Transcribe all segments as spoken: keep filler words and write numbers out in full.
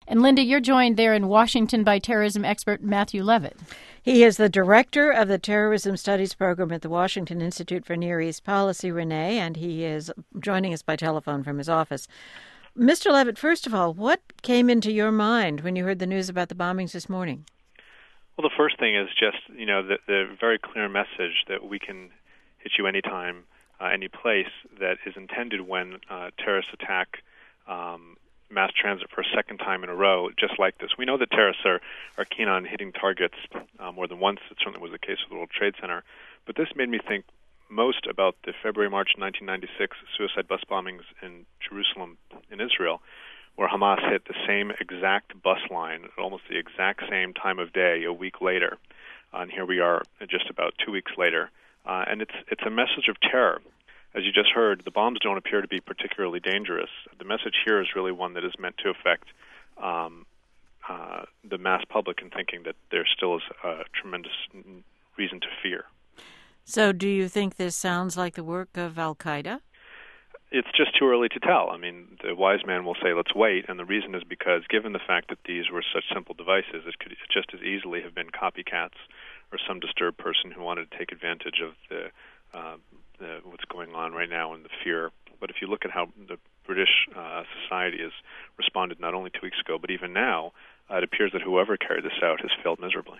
And Linda, you're joined there in Washington by terrorism expert Matthew Levitt. He is the director of the Terrorism Studies Program at the Washington Institute for Near East Policy, Renee, and he is joining us by telephone from his office. Mister Levitt, first of all, what came into your mind when you heard the news about the bombings this morning? Well, the first thing is just, you know, the, the very clear message that we can hit you anytime, uh, any place, that is intended when uh, terrorists attack um, mass transit for a second time in a row, just like this. We know that terrorists are, are keen on hitting targets uh, more than once. It certainly was the case with the World Trade Center. But this made me think most about the February-March nineteen ninety-six suicide bus bombings in Jerusalem, in Israel, where Hamas hit the same exact bus line at almost the exact same time of day a week later. Uh, and here we are just about two weeks later. Uh, and it's it's a message of terror. As you just heard, the bombs don't appear to be particularly dangerous. The message here is really one that is meant to affect um, uh, the mass public in thinking that there still is a tremendous reason to fear. So do you think this sounds like the work of al-Qaeda? It's just too early to tell. I mean, the wise man will say, let's wait, and the reason is because given the fact that these were such simple devices, it could just as easily have been copycats or some disturbed person who wanted to take advantage of the, uh, the what's going on right now and the fear. But if you look at how the British uh, society has responded not only two weeks ago, but even now, uh, it appears that whoever carried this out has failed miserably.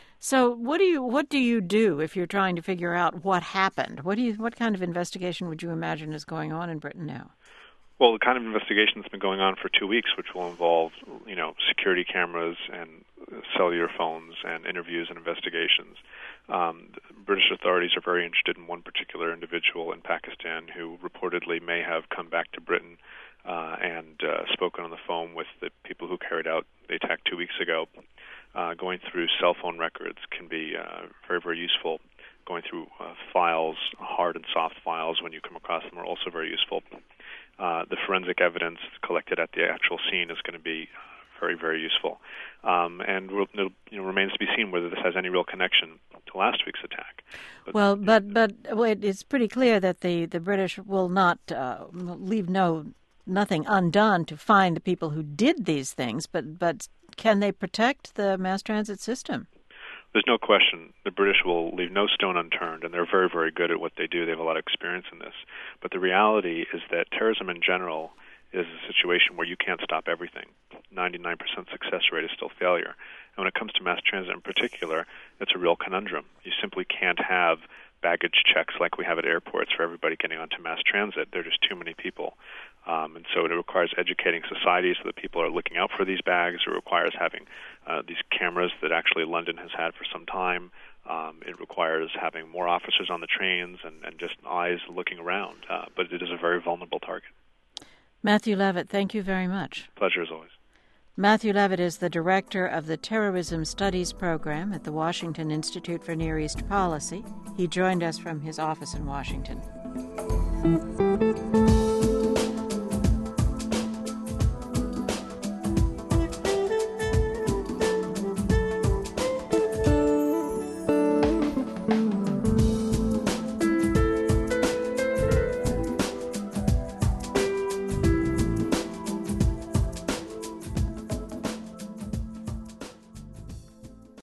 So what do you what do you do if you're trying to figure out what happened? What do you what kind of investigation would you imagine is going on in Britain now? Well, the kind of investigation that's been going on for two weeks, which will involve, you know, security cameras and cellular phones and interviews and investigations. Um, the British authorities are very interested in one particular individual in Pakistan who reportedly may have come back to Britain uh, and uh, spoken on the phone with the people who carried out the attack two weeks ago. Uh, going through cell phone records can be uh, very, very useful. Going through uh, files, hard and soft files, when you come across them, are also very useful. Uh, the forensic evidence collected at the actual scene is going to be very, very useful. Um, and it you know, remains to be seen whether this has any real connection to last week's attack. But, well, but but it's pretty clear that the, the British will not uh, leave no nothing undone to find the people who did these things, but but can they protect the mass transit system? There's no question the British will leave no stone unturned, and they're very, very good at what they do. They have a lot of experience in this. But the reality is that terrorism in general is a situation where you can't stop everything. ninety-nine percent success rate is still failure. And when it comes to mass transit in particular, it's a real conundrum. You simply can't have baggage checks like we have at airports for everybody getting onto mass transit. There are just too many people. Um, and so it requires educating society so that people are looking out for these bags. It requires having uh, these cameras that actually London has had for some time. Um, it requires having more officers on the trains and, and just eyes looking around. Uh, but it is a very vulnerable target. Matthew Levitt, thank you very much. Pleasure as always. Matthew Levitt is the director of the Terrorism Studies Program at the Washington Institute for Near East Policy. He joined us from his office in Washington.